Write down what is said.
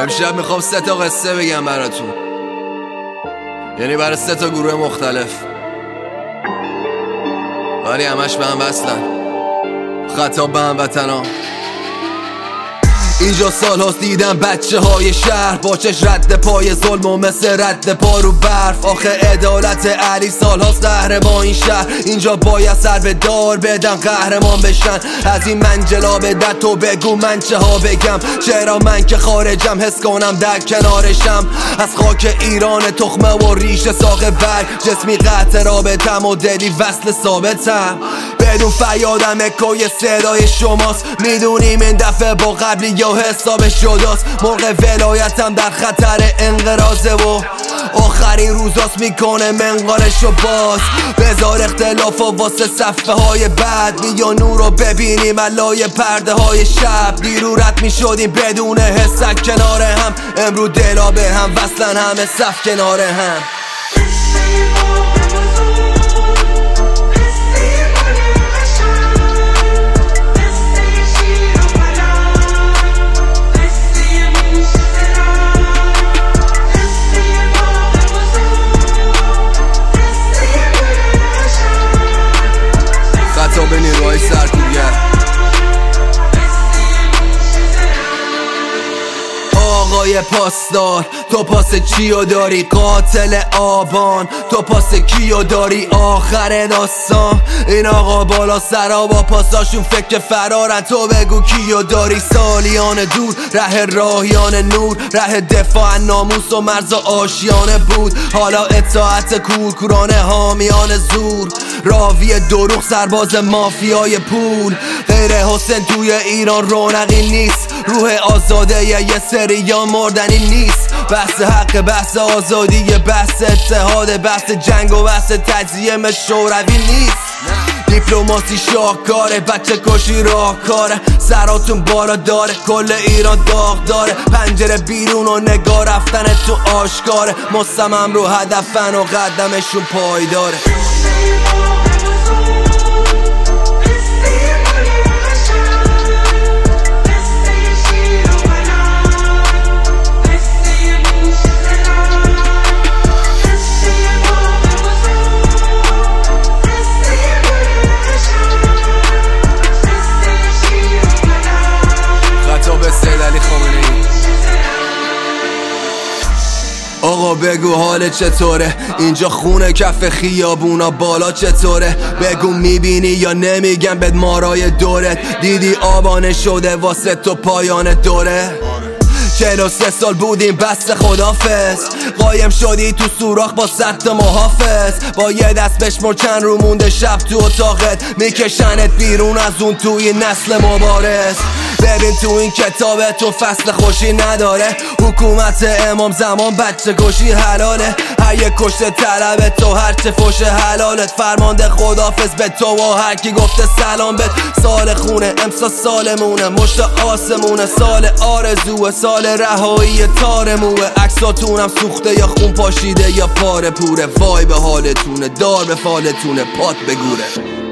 امشب میخوام 3 تا قصه بگم براتون، یعنی برای 3 تا گروه مختلف، ولی همش به هم وصلن. خطاب به هموطنا. اینجا سال هاست دیدم بچه های شهر با چش رد پای ظلم و مثل رد پا رو برف. آخه عدالت علی سال هاست قهر با این شهر. اینجا باید سر به دار بدن قهرمان بشن. از این منجلا به در تو بگو من چه ها بگم، چرا من که خارجم حس کنم در کنارشم. از خاک ایران تخمه و ریشه ساق برگ، جسمی قطع رابطم و دلی وصل ثابتم. بدون فریادم اکوی صدای شماست، میدونیم این دفعه با قبلی یا حسابش جداست. موقع ولایتم در خطر انقراضه و آخرین روزاست میکنه منقارشو باز. بذار اختلاف و واسه صفحه های بعد، بیا نور رو ببینیم علای پرده های شب. دیرو رد میشدیم بدون حسک کنار هم، امرو دلا به هم وصلن همه صف کنار هم. به نیروهای سرکوبگر. آقای پاسدار تو پاس چیو داری؟ قاتل آبان تو پاس کیو داری؟ آخر داستان این آقا بالا سرا با پاساشون فکر فرارن، تو بگو کیو داری؟ سالیان دور ره راهیان نور، ره دفاع ناموس و مرز آشیانه بود. حالا اطاعت کورکورانه حامیان زور، راوی دروغ سرباز مافیای پول. غیر حسین توی ایران رونقی نیست، روح آزاده یه سریان مردنی نیست. بحث حق، بحث آزادی، بحث اتحاد، بحث جنگ و بحث تجزیه شوروی نیست. دیپلماسی شاهکاره، بچه کشی راهکاره، سراتون بالا داره، کل ایران داغ داره. پنجره بیرون و نگاه رفتن تو آشکاره، مصمم رو هدفن و قدمشون پایداره. آقا بگو حال چطوره؟ اینجا خونه کف خیابونا بالا چطوره؟ بگو میبینی یا نمیگم بد مارای دورت؟ دیدی آبانه شده واسه تو پایان دوره؟ 43 سال بودیم بسته خدافظ، قایم شدی تو سوراخ با 100 تا محافظ. با یه دست بشمر چند رو مونده شب تو اتاقت، میکشنت بیرون از اون توی نسل مبارز. ببین تو این کتاب تو فصل خوشی نداره، حکومت امام زمان بچه کشی حلاله. هر یک کشته طلب تو هرچه فوش حلالت، فرمانده خدافظ به تو و هر کی گفته سلام بد. سال خونه امسا سالمونه، مشت آسمونه، سال آرزوه، سال رهایی تار موه. عکساتونم سوخته یا خون پاشیده یا پاره پوره. وای به حالتونه، دار به فالتونه، پات بگوره.